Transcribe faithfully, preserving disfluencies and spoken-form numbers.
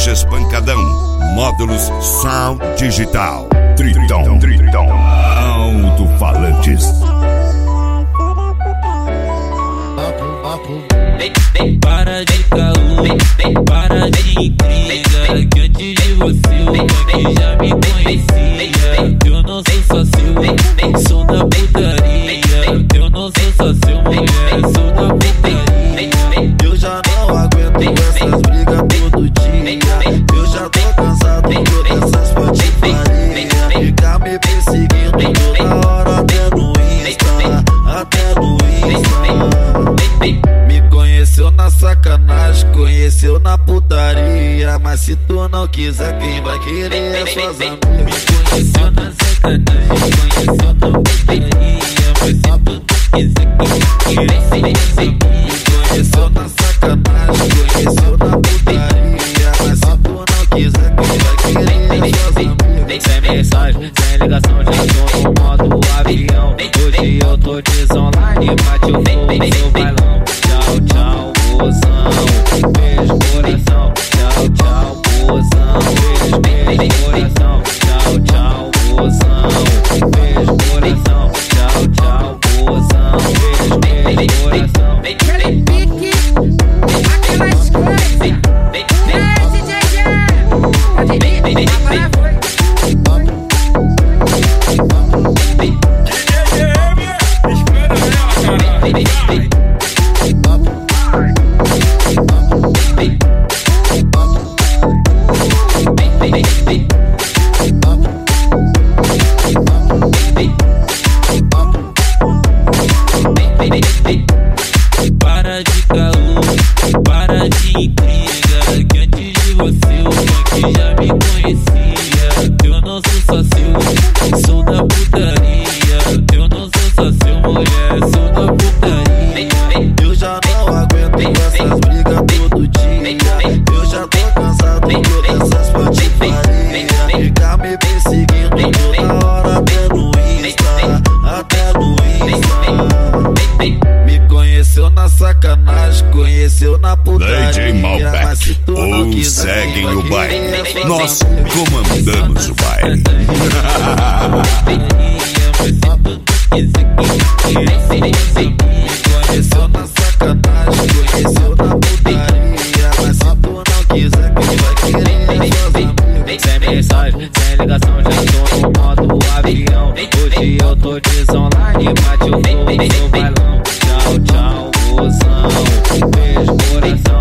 Caixas Pancadão, módulos Sound Digital, Tritão, Tritão, alto-falantes. Para de caô, para de intriga, que antes de você o funk já me conhecia. Eu não sou só seu, sou da putaria. Eu não sou só seu, mulher, sou da putaria. Eu já não aguento essas brigas todo dia. Eu já tô cansado de todas essas patifarias. Ficar me perseguindo toda hora, até no Insta, até no Insta. Me conheceu na sacanagem, conheceu na putaria. Mas se tu não quiser, quem vai querer é suas amigas. Me conheceu na sacanagem, conheceu na putaria. Mas se tu não quiser, quem vai querer é suas amigas. Me conheceu na sacanagem, conheceu na putaria. Mas se tu não quiser, quem vai querer é suas amigas. Sem mensagem, sem ligação, já tô no modo avião. Hoje eu tô desonline, bate o fogo no seu bailão. Tchau, tchau, mozão, beijo coração. Tchau, tchau, mozão, beijo, beijo coração. Tchau, tchau, mozão, beijo coração. Tchau, tchau, mozão, beijo, beijo coração. Aquele pique, aquelas coisas. É, D J Jam, pode ir, agora foi. Para de caô, para de intriga, que antes de você o funk já me conhecia. Eu não sou só seu, sou da putaria. Eu não sou só seu, mulher, sou da putaria. Eu já não aguento essas brigas todo dia. Eu já tô cansado de todas essas patifarias. Ficar me perseguindo toda hora, até no Insta, até no Insta. Me conheceu na sacanagem, conheceu na putaria. D J Malbec, mas se tu não ou quiser, seguem quem o vai baile. querer é suas Nós amigas. comandamos o baile. Conheceu na sacanagem, conheceu na putaria. Mas se tu não quiser, quem vai querer é suas amigas. Sem mensagem, sem ligação, já tô no modo avião. Hoje eu tô desonline, bate o fogo no seu bailão. Tchau, tchau, mozão, beijo coração.